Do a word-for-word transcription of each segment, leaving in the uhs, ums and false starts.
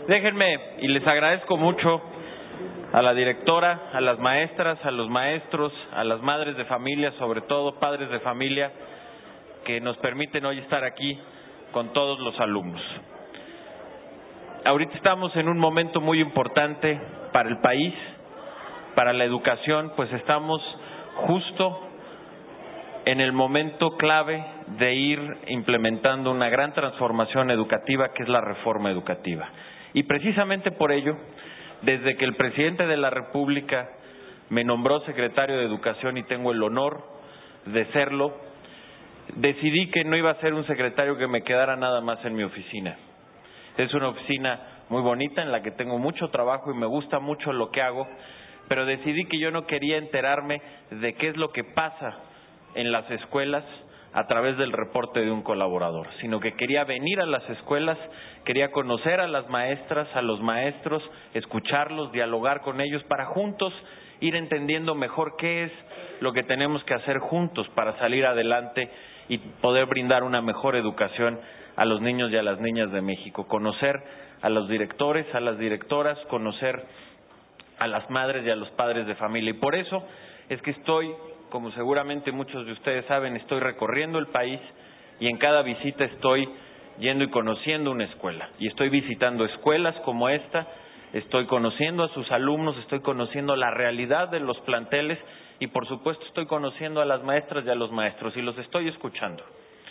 Déjenme, y les agradezco mucho a la directora, a las maestras, a los maestros, a las madres de familia, sobre todo padres de familia, que nos permiten hoy estar aquí con todos los alumnos. Ahorita estamos en un momento muy importante para el país, para la educación, pues estamos justo en el momento clave de ir implementando una gran transformación educativa que es la reforma educativa. Y precisamente por ello, desde que el presidente de la República me nombró secretario de Educación y tengo el honor de serlo, decidí que no iba a ser un secretario que me quedara nada más en mi oficina. Es una oficina muy bonita en la que tengo mucho trabajo y me gusta mucho lo que hago, pero decidí que yo no quería enterarme de qué es lo que pasa en las escuelas a través del reporte de un colaborador, sino que quería venir a las escuelas, quería conocer a las maestras, a los maestros, escucharlos, dialogar con ellos para juntos ir entendiendo mejor qué es lo que tenemos que hacer juntos para salir adelante y poder brindar una mejor educación a los niños y a las niñas de México, conocer a los directores, a las directoras, conocer a las madres y a los padres de familia. Y por eso es que estoy, como seguramente muchos de ustedes saben, estoy recorriendo el país y en cada visita estoy yendo y conociendo una escuela. Y estoy visitando escuelas como esta, estoy conociendo a sus alumnos, estoy conociendo la realidad de los planteles y por supuesto estoy conociendo a las maestras y a los maestros y los estoy escuchando.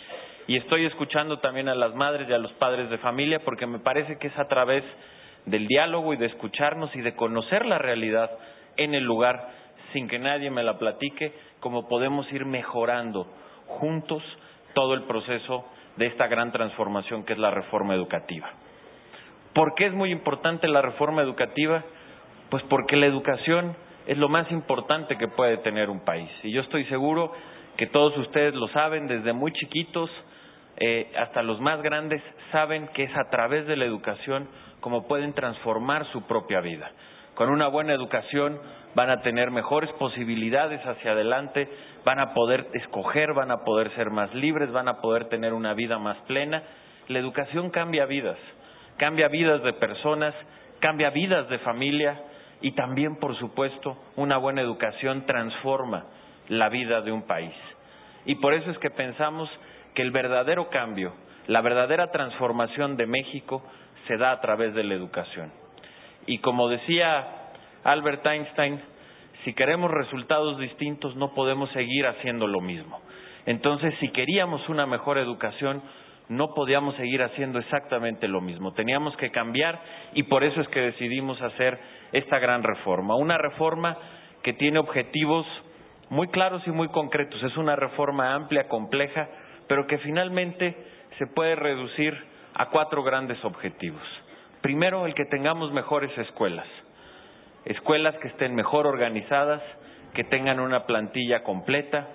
Y estoy escuchando también a las madres y a los padres de familia porque me parece que es a través del diálogo y de escucharnos y de conocer la realidad en el lugar sin que nadie me la platique, como podemos ir mejorando juntos todo el proceso de esta gran transformación que es la reforma educativa. ¿Por qué es muy importante la reforma educativa? Pues porque la educación es lo más importante que puede tener un país. Y yo estoy seguro que todos ustedes lo saben, desde muy chiquitos eh, hasta los más grandes, saben que es a través de la educación como pueden transformar su propia vida. Con una buena educación van a tener mejores posibilidades hacia adelante, van a poder escoger, van a poder ser más libres, van a poder tener una vida más plena. La educación cambia vidas, cambia vidas de personas, cambia vidas de familia y también, por supuesto, una buena educación transforma la vida de un país. Y por eso es que pensamos que el verdadero cambio, la verdadera transformación de México se da a través de la educación. Y como decía Albert Einstein, si queremos resultados distintos no podemos seguir haciendo lo mismo. Entonces, si queríamos una mejor educación, no podíamos seguir haciendo exactamente lo mismo. Teníamos que cambiar y por eso es que decidimos hacer esta gran reforma. Una reforma que tiene objetivos muy claros y muy concretos. Es una reforma amplia, compleja, pero que finalmente se puede reducir a cuatro grandes objetivos. Primero, el que tengamos mejores escuelas. Escuelas que estén mejor organizadas, que tengan una plantilla completa,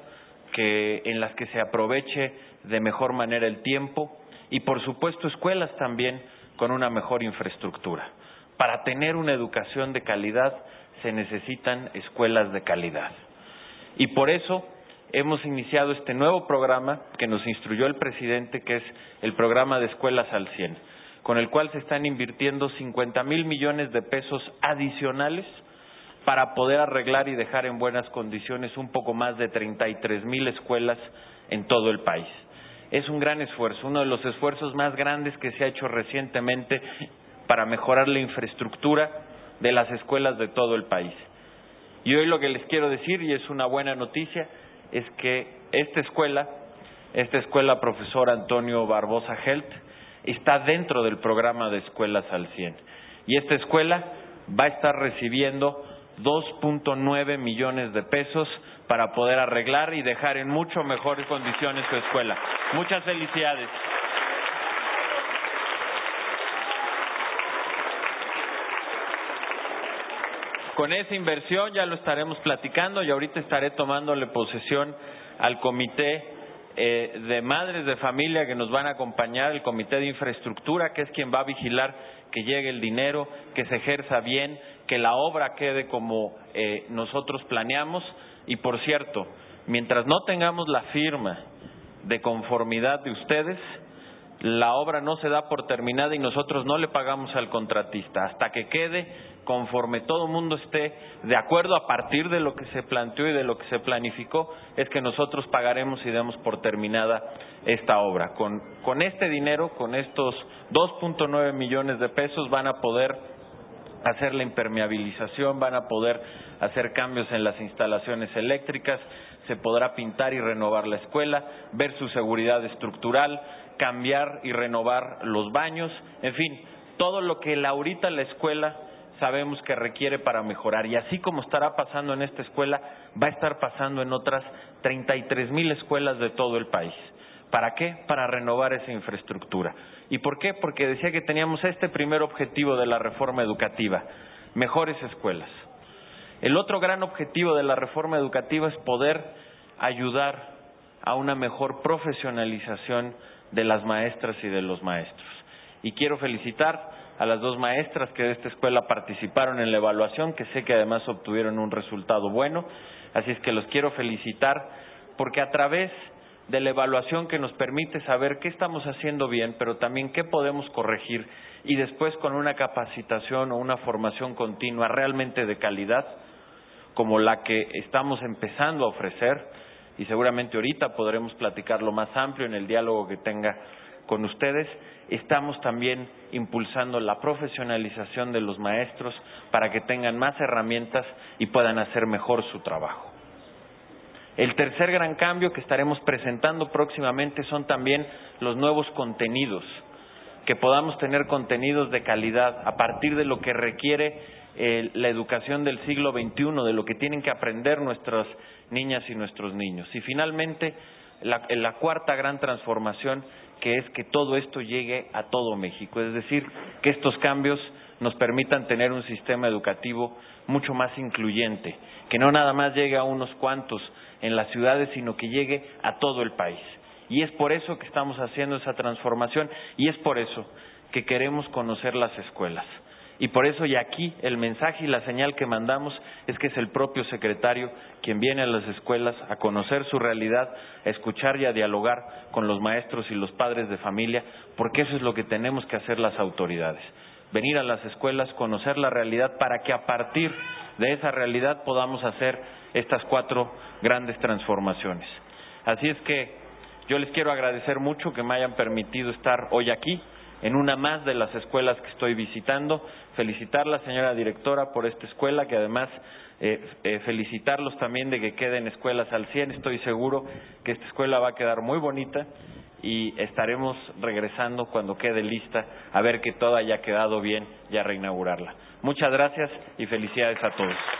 que en las que se aproveche de mejor manera el tiempo y, por supuesto, escuelas también con una mejor infraestructura. Para tener una educación de calidad se necesitan escuelas de calidad. Y por eso hemos iniciado este nuevo programa que nos instruyó el presidente, que es el programa de Escuelas al cien, con el cual se están invirtiendo cincuenta mil millones de pesos adicionales para poder arreglar y dejar en buenas condiciones un poco más de treinta y tres mil escuelas en todo el país. Es un gran esfuerzo, uno de los esfuerzos más grandes que se ha hecho recientemente para mejorar la infraestructura de las escuelas de todo el país. Y hoy lo que les quiero decir, y es una buena noticia, es que esta escuela, esta escuela Profesor Antonio Barbosa Helt, está dentro del programa de Escuelas al cien. Y esta escuela va a estar recibiendo dos punto nueve millones de pesos para poder arreglar y dejar en mucho mejores condiciones su escuela. Muchas felicidades. Con esa inversión ya lo estaremos platicando y ahorita estaré tomándole posesión al comité eh, de madres de familia que nos van a acompañar, el comité de infraestructura, que es quien va a vigilar que llegue el dinero, que se ejerza bien, que la obra quede como eh, nosotros planeamos. Y por cierto, mientras no tengamos la firma de conformidad de ustedes, la obra no se da por terminada y nosotros no le pagamos al contratista hasta que quede, conforme todo el mundo esté de acuerdo a partir de lo que se planteó y de lo que se planificó, es que nosotros pagaremos y demos por terminada esta obra. Con, con este dinero, con estos dos punto nueve millones de pesos, van a poder hacer la impermeabilización, van a poder hacer cambios en las instalaciones eléctricas, se podrá pintar y renovar la escuela, ver su seguridad estructural, cambiar y renovar los baños, en fin, todo lo que la, ahorita la escuela sabemos que requiere para mejorar. Y así como estará pasando en esta escuela, va a estar pasando en otras treinta y tres mil escuelas de todo el país. ¿Para qué? Para renovar esa infraestructura. ¿Y por qué? Porque decía que teníamos este primer objetivo de la reforma educativa, mejores escuelas. El otro gran objetivo de la reforma educativa es poder ayudar a una mejor profesionalización de las maestras y de los maestros. Y quiero felicitar a las dos maestras que de esta escuela participaron en la evaluación, que sé que además obtuvieron un resultado bueno, así es que los quiero felicitar porque a través de la evaluación que nos permite saber qué estamos haciendo bien, pero también qué podemos corregir, y después con una capacitación o una formación continua realmente de calidad, como la que estamos empezando a ofrecer, y seguramente ahorita podremos platicarlo más amplio en el diálogo que tenga con ustedes, estamos también impulsando la profesionalización de los maestros para que tengan más herramientas y puedan hacer mejor su trabajo. El tercer gran cambio que estaremos presentando próximamente son también los nuevos contenidos, que podamos tener contenidos de calidad a partir de lo que requiere eh, la educación del siglo veintiuno, de lo que tienen que aprender nuestras niñas y nuestros niños. Y finalmente, la, la cuarta gran transformación, que es que todo esto llegue a todo México, es decir, que estos cambios nos permitan tener un sistema educativo mucho más incluyente, que no nada más llegue a unos cuantos en las ciudades, sino que llegue a todo el país. Y es por eso que estamos haciendo esa transformación y es por eso que queremos conocer las escuelas. Y por eso, y aquí el mensaje y la señal que mandamos es que es el propio secretario quien viene a las escuelas a conocer su realidad, a escuchar y a dialogar con los maestros y los padres de familia, porque eso es lo que tenemos que hacer las autoridades. Venir a las escuelas, conocer la realidad para que a partir de esa realidad podamos hacer estas cuatro grandes transformaciones. Así es que yo les quiero agradecer mucho que me hayan permitido estar hoy aquí, en una más de las escuelas que estoy visitando, felicitarla, señora directora, por esta escuela, que además eh, eh, felicitarlos también de que queden escuelas al cien, estoy seguro que esta escuela va a quedar muy bonita y estaremos regresando cuando quede lista a ver que todo haya quedado bien y a reinaugurarla. Muchas gracias y felicidades a todos.